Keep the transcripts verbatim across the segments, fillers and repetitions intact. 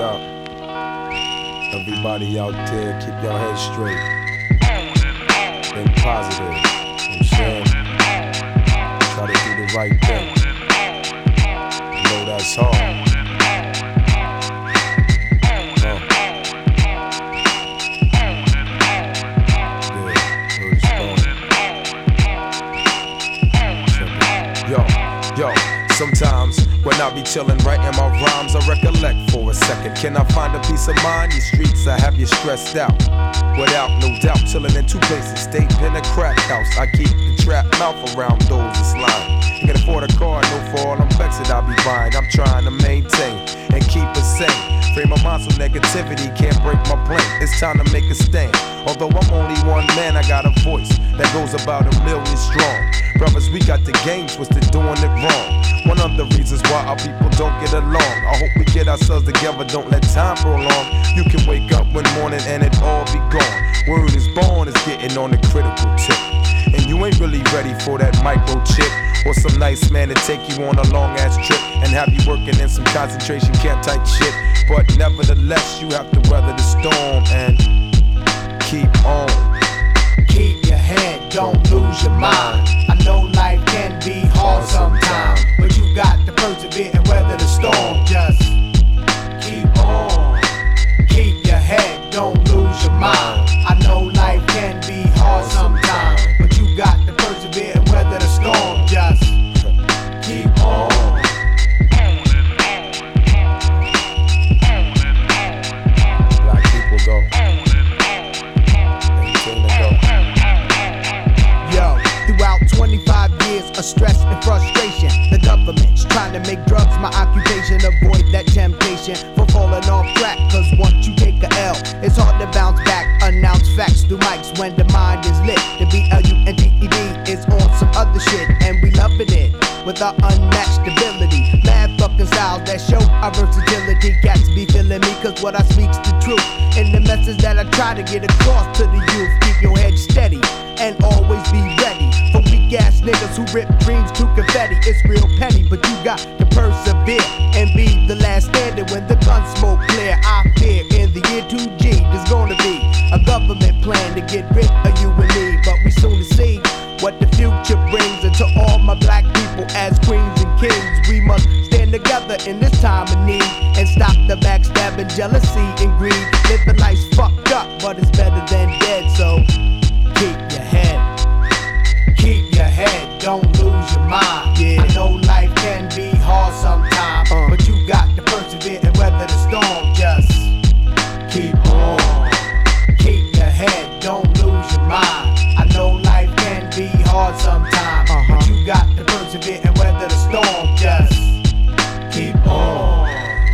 up? Everybody out there, keep your head straight. Think positive. You know what I'm saying? Try to do the right thing. You know that's hard. Yo, yo, sometimes when I be chillin' writing my rhymes, I recollect for a second. Can I find a peace of mind? These streets, I have you stressed out. Without no doubt, chillin' in two places, state in a crack house. I keep the trap mouth around those that's lying. You can afford a car, no for all I'm vexed I'll be buying. I'm trying to maintain and keep it sane. Frame my mind so negativity can't break my brain. It's time to make a stand. Although I'm only one man, I got a voice that goes about a million strong. Brothers, we got the game twisted, doing it wrong. One of the reasons why our people don't get along. I hope we get ourselves together, don't let time prolong. You can wake up one morning and it all be gone. Word is born is getting on the critical tip. And you ain't really ready for that microchip or some nice man to take you on a long ass trip and have you working in some concentration camp type shit. But nevertheless, you have to weather the storm and keep on. Keep your head, don't lose your mind. I know life can be hard sometimes, but you got to persevere and weather the storm. Just keep on. Keep your head, don't lose your mind. I know life can be hard sometimes, but you got to persevere and weather the storm. Just keep on. Black people go. Yo, throughout twenty-five years of stress and frustration, the government's trying to make drugs my occupation. Avoid that temptation for falling off track, cause once you take a L, it's hard to bounce back. Announce facts through mics when the mind is lit. The B L U N D E D is on some other shit, and we loving it with our unmatched ability. Mad fucking styles that show our versatility. Cats be feeling me cause what I speak's the truth. And the message that I try to get across to the youth. Keep your head steady and always be ready for weak ass niggas who rip dreams to confetti. It's real petty, but you got to persevere and be the last standing when the gun smoke clear. I fear in the year two G there's gonna be a government plan to get rid of you and me, but we soon to see what the future brings. And to all my black people as queens and kings, we must stand together in this time of need and stop the backstabbing, jealousy and greed. Living life's fucked up, but it's better than dead, so keep your head. Keep your head, don't lose your mind. Yeah. I know life can be hard sometimes, uh. but you got to persevere and weather the storm. Just keep on. Keep your head, don't lose your mind. I know life can be hard sometimes, uh-huh. but you got to persevere and weather the storm. Just keep on.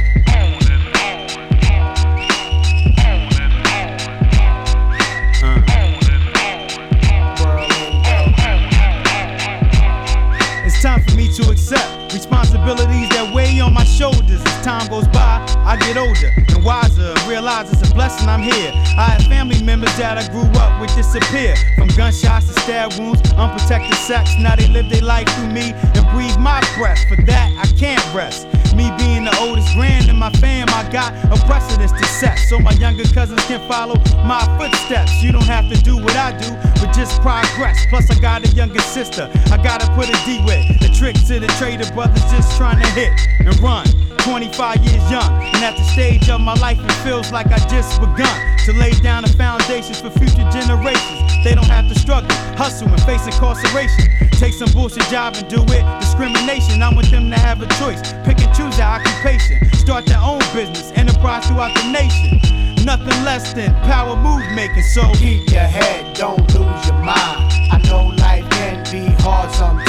It's time for me to accept responsibilities that weigh on my shoulders. As time goes by, I get older and wiser and realize it's a blessing I'm here. I have family members that I grew up with disappear. From gunshots to stab wounds, unprotected sex. Now they live their life through me and breathe my breath. For that, I can't rest. Me being the oldest grand in my fam, I got a precedence to set, so my younger cousins can follow my footsteps. You don't have to do what I do, but just progress. Plus I got a younger sister I gotta put a D with. The tricks to the trader brothers just trying to hit and run. twenty-five years young, and at the stage of my life it feels like I just begun to lay down the foundations for future generations. They don't have to struggle, hustle, and face incarceration. Take some bullshit job and do it. Discrimination, I want them to have a choice. Pick and choose their occupation. Start their own business, enterprise throughout the nation. Nothing less than power move making, so keep your head, don't lose your mind. I know life can be hard sometimes,